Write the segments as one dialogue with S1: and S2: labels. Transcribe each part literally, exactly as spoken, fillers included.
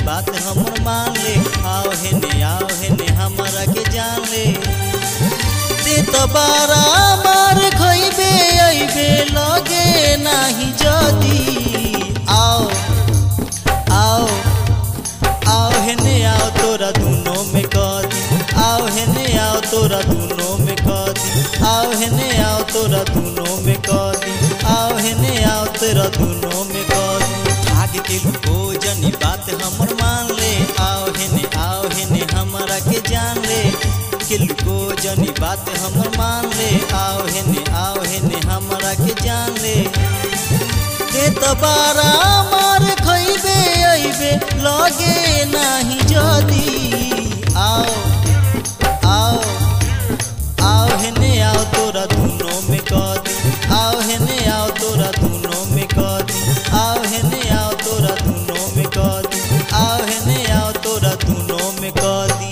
S1: बात हमर मान ले। आओ हेने आओ हेने हमारा के जान ले। ते तो बारा मार खइबे अइबे लगे नाही जदी। आओ आओ आओ हेने आओ तोरा दुनो में कदी। आओ हेने आओ तोरा दुनो में कदी। आओ हेने आओ तोरा दुनो में कदी। आओ हेने आओ तेरा दुनो में कदी। भाग के लुको जनी बात हमर मान ले। आओ हेने आओ हेने हमारा के जान ले। के लुको जनी बात हमर मान ले। आओ हेने आओ हेने हमारा के जान ले। ते तबारा मार खइबे अइबे लगे नाही जदी। आओ आओ आओ हेने आओ तोरा दुनो में कदी। आओ हेने आओ तोरा दुनो में कदी। आओ हेने आओ तोरा दुनो में कदी। आओ हेने आओ तोरा दुनो में कदी।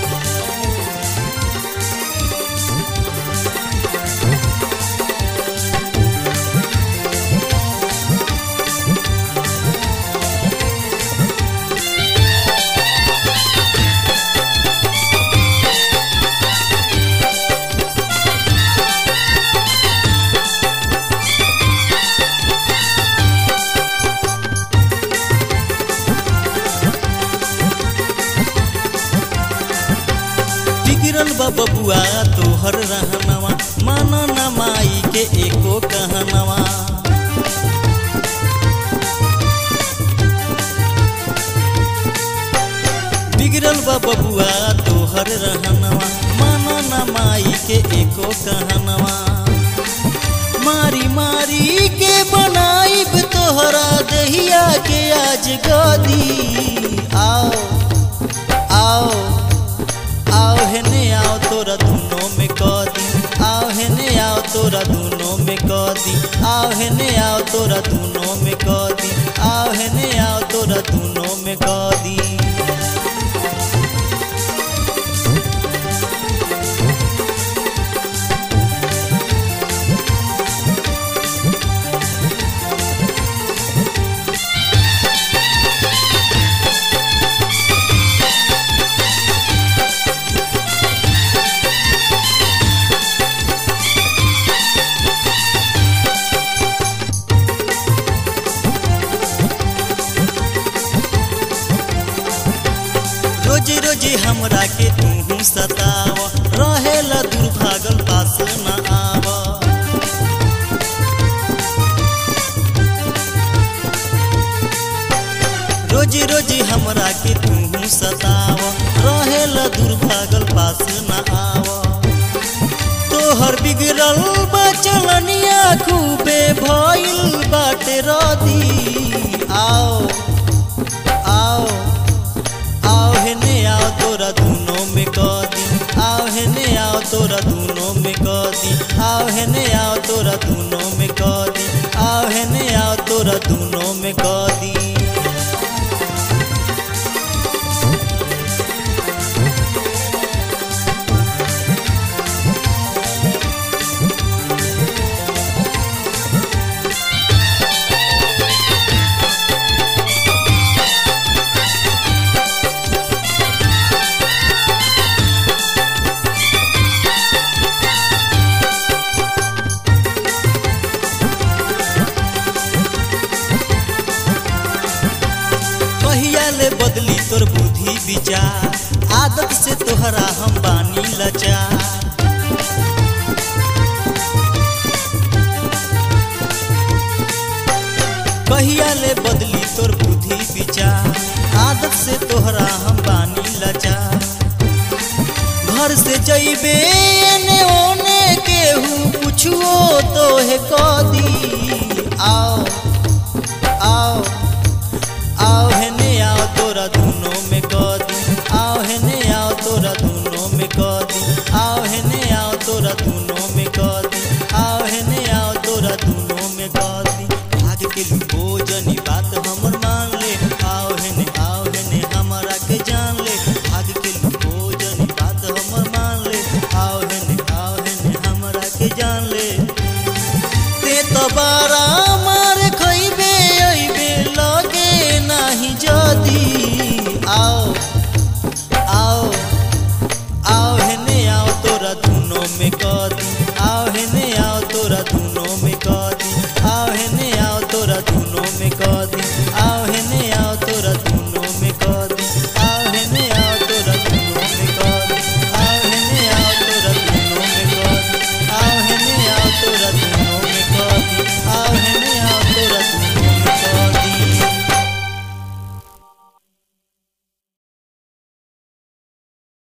S1: बिगड़ल बा बबुआ तोहर रहनवा माना ना माई के एको कहनवा। बिगड़ल बा बबुआ तोहर रहनवा माना ना माई के एको कहनवा। मारी मारी के बनाइब तोहरा दहिया के आज गदी। आओ आओ आओ हेने आओ तोरा दुनो में कदी। आओ हेने आओ तोरा दुनो में कदी। आओ हेने आओ तोरा दुनो में कदी। आओ हेने आओ तोरा दुनो में कदी। रोज रोज हमरा के तू सताव रहेला दुर्भागल पास न आव। रोज रोज हमरा के तू सताव रहेला दुर्भागल पास न आव। तोहर बिगड़ल बचलनिया खूबे भइल बाटे रदी। आओ आओ आओ हेने आओ तोरा दुनो में कदी। आओ हेने आओ तोरा दुनो में कदी। आओ हेने आओ तोरा दुनो में कदी। आओ हेने आओ तोरा दुनो में कदी। ले बदली तोर बुद्धि विचार आदत से तोहरा हम बानी लाचार। कहिया ले बदली तोर बुद्धि विचार आदत से तोहरा हम बानी लाचार। घर से जइबे एने ओने केहू पुछुओ तोहे कदी। आओ आओ आओ हेने आओ तोरा दुनो में कदी। आओ हेने आओ तोरा दुनो में कदी। आओ हेने आओ तोरा दुनो में कदी। आओ हेने आओ तोरा दुनो में कदी। भाग के लुको जनी बात हमर मान ले। आओ हेने आओ हेने हमारा के जान ले। भाग के लुको जनी बात हमर मान ले। आओ हेने आओ हेने हमारा के जान ले। ते तो बारा